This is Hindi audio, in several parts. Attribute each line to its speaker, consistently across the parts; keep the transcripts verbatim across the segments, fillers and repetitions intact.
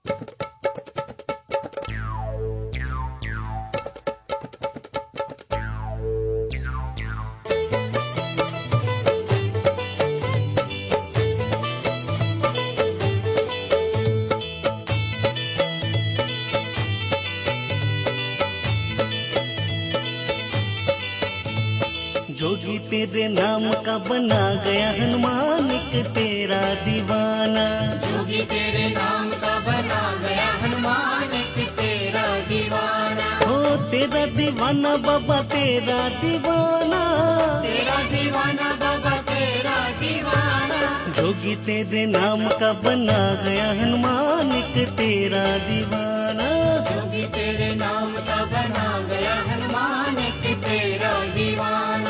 Speaker 1: जोगी तेरे नाम का बना गया हनुमान एक तेरा दीवाना।
Speaker 2: जोगी तेरे नाम का बना गया हनुमान एक तेरा दीवाना।
Speaker 1: हो तेरा दीवाना बाबा तेरा दीवाना,
Speaker 2: तेरा दीवाना बाबा तेरा दीवाना।
Speaker 1: जोगी तेरे नाम का बना गया हनुमान एक तेरा दीवाना।
Speaker 2: जोगी तेरे नाम का बना गया हनुमान एक तेरा दीवाना।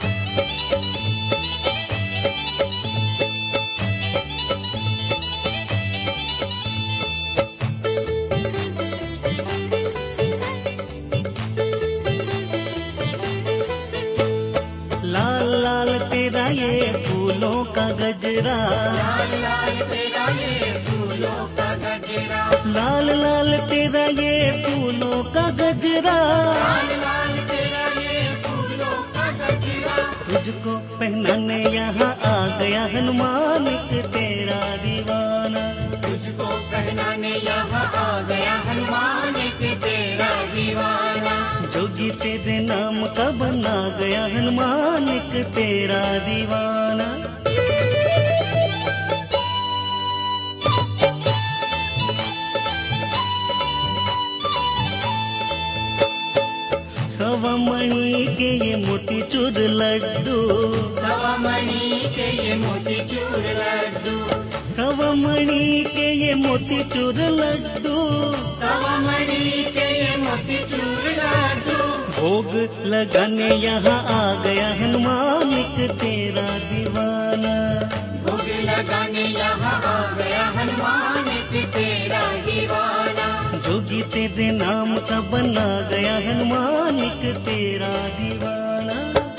Speaker 1: लाल लाल तेरा ये फूलों का गजरा,
Speaker 2: लाल लाल तेरा ये फूलों का गजरा।
Speaker 1: लाल लाल तेरा ये फूलों का गजरा।
Speaker 2: लाल लाल तेरा ये फूलों का गजरा।
Speaker 1: तुझको पहनाने यहाँ आ गया हनुमान एक तेरा दीवाना।
Speaker 2: तुझको पहनाने यहाँ आ गया हनुमान एक तेरा दीवाना।
Speaker 1: जोगी तेरे नाम का बना गया हनुमान एक तेरा दीवाना। सवा मणि के ये मोती चूर लड्डू,
Speaker 2: सवा मणि के ये मोती चूर लड्डू।
Speaker 1: सवा मणि के ये मोती चूर लड्डू।
Speaker 2: सवा मणि के ये मोती चूर लड्डू।
Speaker 1: भोग लगाने यहाँ आ गया हनुमान एक तेरा दीवाना।
Speaker 2: भोग लगाने यहाँ आ गया हनुमान एक तेरा दीवाना।
Speaker 1: जोगी तेरे नाम का बना गया हनुमान एक तेरा दीवाना।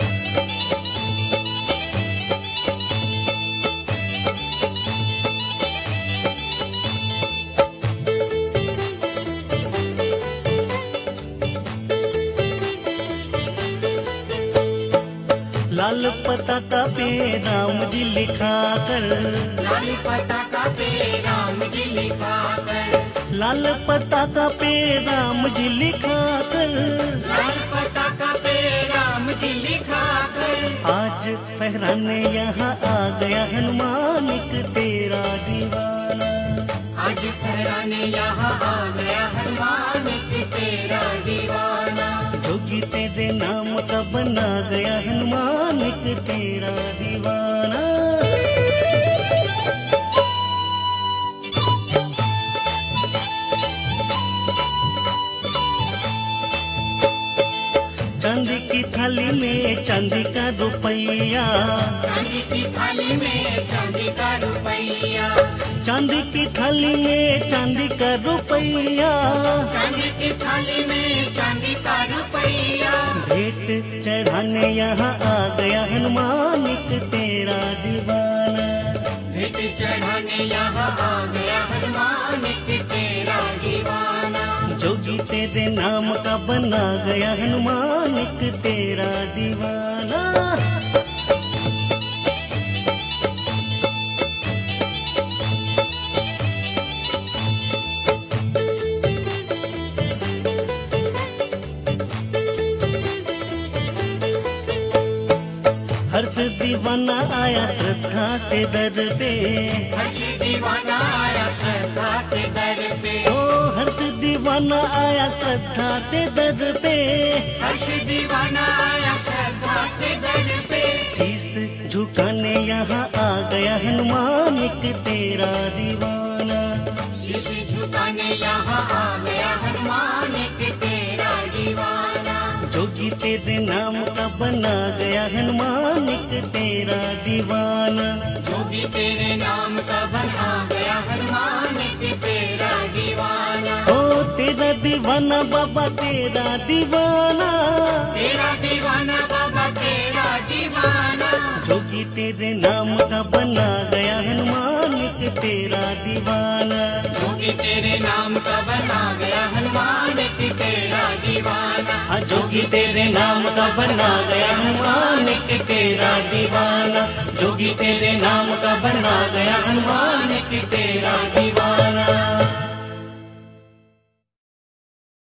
Speaker 1: लाल पताका पे राम जी लिखा कर,
Speaker 2: लाल पताका पे राम जी लिखा कर।
Speaker 1: लाल पताका पे राम जी लिखा कर।
Speaker 2: लाल पताका पे राम जी लिखा कर।
Speaker 1: आज फहराने यहाँ आ गया हनुमान एक तेरा दीवाना।
Speaker 2: आज फहराने यहाँ आ गया हनुमान एक तेरा दीवाना।
Speaker 1: जोगी तेरे नाम का बना गया हनुमान एक तेरा दीवाना। चांदी की थाली में चांदी का रुपया,
Speaker 2: चांदी की थाली में चांदी का रुपया।
Speaker 1: चांदी की थाली में चांदी का रुपया।
Speaker 2: चांदी की थाली में चांदी का रुपया।
Speaker 1: भेंट चढ़ाने यहाँ आ गया हनुमान एक तेरा दीवाना।
Speaker 2: भेंट चढ़ाने यहाँ आ गया हनुमान एक तेरा दीवाना।
Speaker 1: जोगी तेरे नाम का बना गया हनुमान एक तेरा दीवाना। हर्ष दीवाना आया श्रद्धा से दर पे।
Speaker 2: हर्ष दीवाना आया श्रद्धा से दर पे।
Speaker 1: ओ हर्ष दीवाना आया श्रद्धा से दर पे।
Speaker 2: हर्ष दीवाना आया श्रद्धा से दर पे।
Speaker 1: शीश झुकाने यहाँ आ गया हनुमान एक तेरा दीवाना।
Speaker 2: शीश झुकाने यहाँ आ गया हनुमान एक तेरा दीवाना।
Speaker 1: जोगी तेरे नाम का बना गया हनुमान एक तेरा दीवाना।
Speaker 2: जोगी तेरे नाम का बना गया हनुमान एक तेरा दीवाना।
Speaker 1: ओ तेरा दीवाना बाबा तेरा दीवाना।
Speaker 2: तेरा दीवाना बाबा तेरा दीवाना।
Speaker 1: जोगी जोगी तेरे नाम का बना गया हनुमान एक तेरा दीवाना।
Speaker 2: जोगी तेरे नाम का बना गया हनुमान एक तेरा दीवाना।
Speaker 1: हाँ जोगी तेरे नाम का बना गया हनुमान एक तेरा दीवाना। जोगी तेरे नाम का बना गया हनुमान एक तेरा